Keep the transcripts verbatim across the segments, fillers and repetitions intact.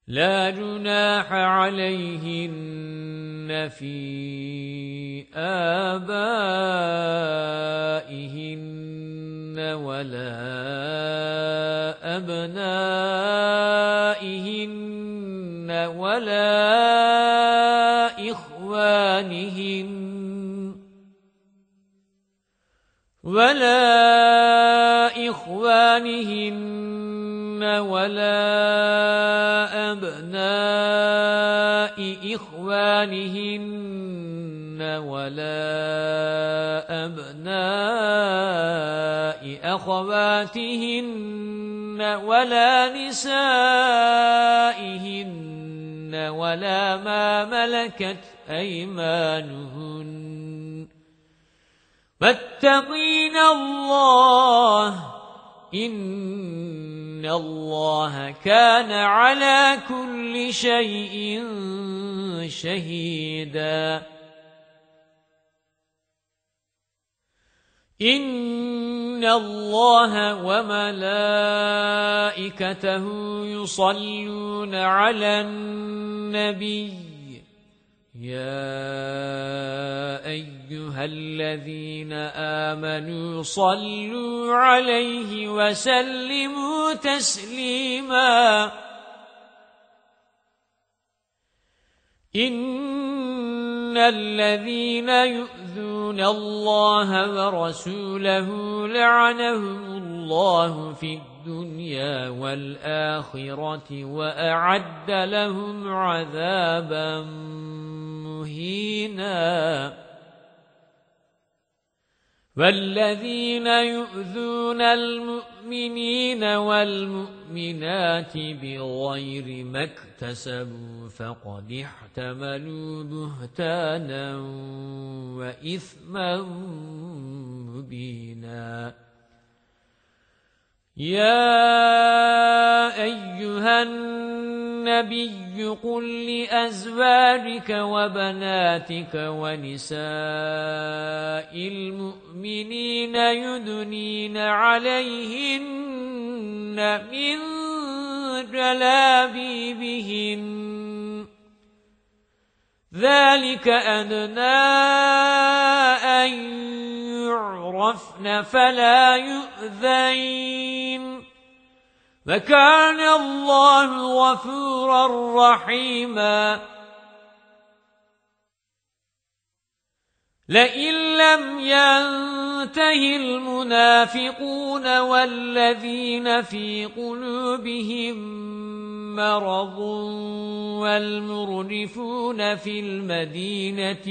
لا جناح عليهن في آبائهن ولا أبنائهن ولا إخوانهن ولا إخوانهن ولا أبناء إخوانهن ولا أبناء أخواتهن ولا نسائهن ولا ما ملكت أيمانهن واتقين الله إن الله كان على كل شيء شهيدا إن الله وملائكته يصلون على النبي يا أيها الذين آمنوا صلوا عليه وسلموا تسليما إن الذين يؤذون الله ورسوله لعنهم الله في الدنيا والآخرة وأعد لهم عذابا مهينا والذين يؤذون المؤمنين والمؤمنات بغير ما اكتسبوا فقد احتملوا بهتانا وإثما مبينا يا أيها النبي قل لأزواجك وبناتك ونساء المؤمنين يدنين عليهن من جلابيبهن ذلك أدنى أن يعرفن فلا يؤذين وكان الله غفورا رحيما لئن لم ينته المنافقون والذين في قلوبهم مرض والمرجفون في المدينة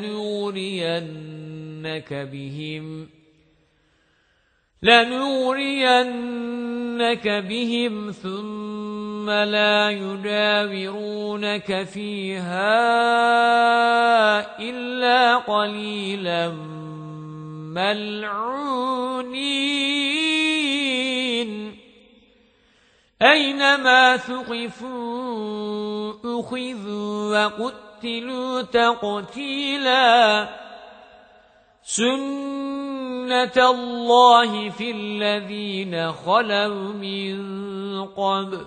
لنغرينك بهم لنغرينك بهم ثم لا يجاورونك فيها إلا قليلا ملعونين أينما ثقفوا أخذوا وقتلوا تقتيلا سنة الله في الذين خلوا من قبل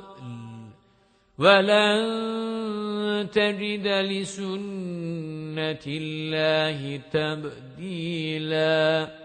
ولن تجد لسنة الله تبديلا